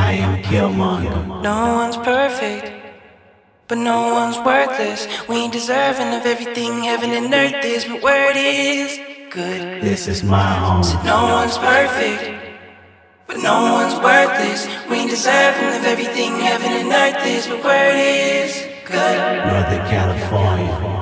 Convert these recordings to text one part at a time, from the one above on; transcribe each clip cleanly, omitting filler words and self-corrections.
I am Killmonger. No one's perfect, but no one's worthless. We ain't deserving of everything heaven and earth is, but word is good. This is my home. So no one's perfect, but no one's worthless. We ain't deserving of everything heaven and earth is, but word is good. Northern California.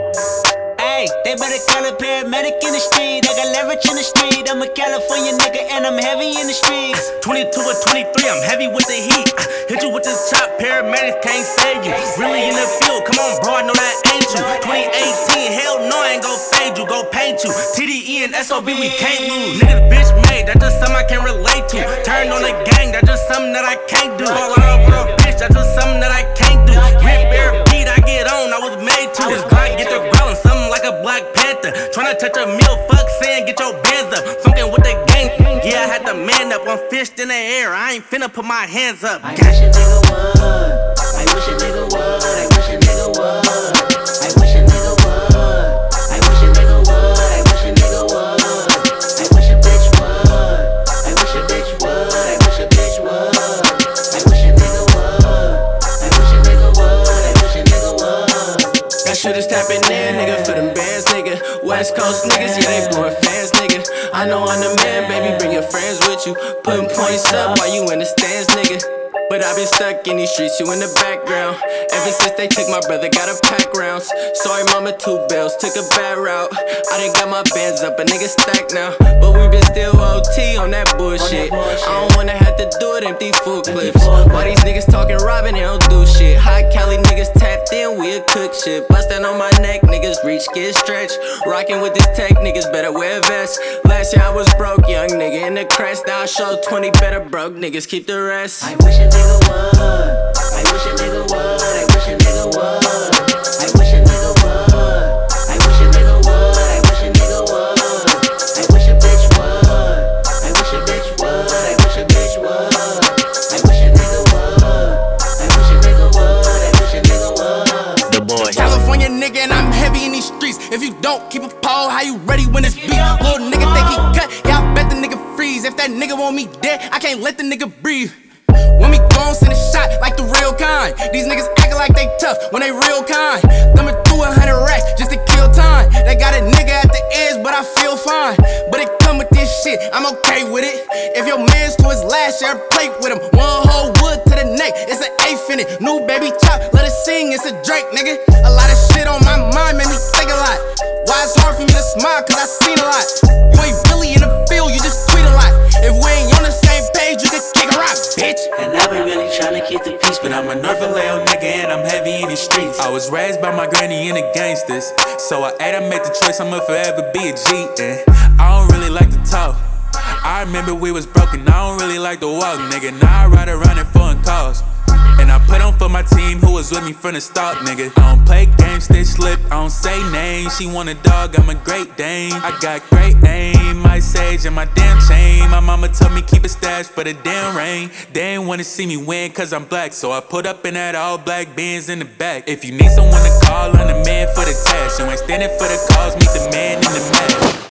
Hey, they better call a paramedic in the street. I got leverage in the street. I'm a California nigga and I'm heavy in the streets. 22 or 23, I'm heavy with the heat. Hit you with this chop, paramedics can't save you. Really in the field, come on bro, I know that ain't you. 2018, hell no, I ain't gon' fade you, go paint you. TDE and SOB, we can't lose. Niggas bitch made, that's just something I can't relate to. Turned on the gang, that's just something that I can't do. Fall out over a bitch, that's just something that I can't do. Rip air beat, I get on, I was made to. This Glock get the growlin', something like a Black Panther. Tryna touch a meal, fuck saying get your bands up. Fucking with the gang, yeah, I had to man up. I'm fished in the air, I ain't finna put my hands up. I wish a nigga would. I wish a nigga would. I wish a nigga would. I wish a nigga would. I wish a nigga would. I wish a nigga would. I wish a bitch would. I wish a bitch would. I wish a bitch would. I wish a nigga would. I wish a nigga would. I wish a nigga would. That shit is tapping in, nigga, for them bands, nigga. West Coast niggas, yeah, they blowin' fans, nigga. I know I'm the man, baby, bring your friends with you. Putting points up while you in the stands, nigga. But I've been stuck in these streets, you in the background. Ever since they took my brother, got a pack rounds. Sorry mama, 2 bills, took a bad route. I done got my bands up, a nigga stacked now. But we been still OT on that bullshit. I don't wanna have to do it, empty full clips. Why these niggas talking robbing, they don't do shit. High Cali niggas tapped in, we a cook shit. Bustin' on my neck, niggas reach, get stretched. Rockin' with this tech, niggas better wear vests. Last year I was broke, young nigga in the crest. Now I show 20 better broke niggas, keep the rest. I wish a nigga would. I wish a nigga would. I wish a nigga would. I wish a nigga would. I wish a nigga would. I wish a nigga would. I wish a bitch would. I wish a bitch would. I wish a bitch would. I wish a nigga would. I wish a nigga would. I wish a nigga would. The boy. California nigga and I'm heavy in these streets. If you don't keep a pole, how you ready when it's beat? Little nigga think he cut, yeah, I bet the nigga freeze. If that nigga want me dead, I can't let the nigga breathe. When we gon' send a shot like the real kind. These niggas actin' like they tough when they real kind. Thumbin' through 100 racks just to kill time. They got a nigga at the edge, but I feel fine. But it come with this shit, I'm okay with it. If your man's to his last, share a plate with him. One whole wood to the neck, it's an eighth in it. New baby chop, let it sing, it's a Drake, nigga. A lot of shit on my mind made me think a lot. Why it's hard for me to smile, cause I seen a lot. You ain't really in the field, you just tweet a lot. If we ain't on the same page, you can kick a rock, bitch. And I been really tryna keep the peace, but I'm a North Vallejo nigga and I'm heavy in the streets. I was raised by my granny and the gangsters, so I had to make the choice, I'ma forever be a G. And I don't really like to talk. I remember we was broken, I don't really like to walk, nigga. Now I ride around in foreign cars. And I put on for my team who was with me from the start, nigga. I don't play games, stay slip, I don't say names. She want a dog, I'm a Great Dane. I got great aim, my sage and my damn chain. My mama told me keep a stash for the damn rain. They ain't wanna see me win cause I'm black, so I put up in that all black Benz in the back. If you need someone to call, I'm the man for the task. You ain't standing for the cause, meet the man in the match.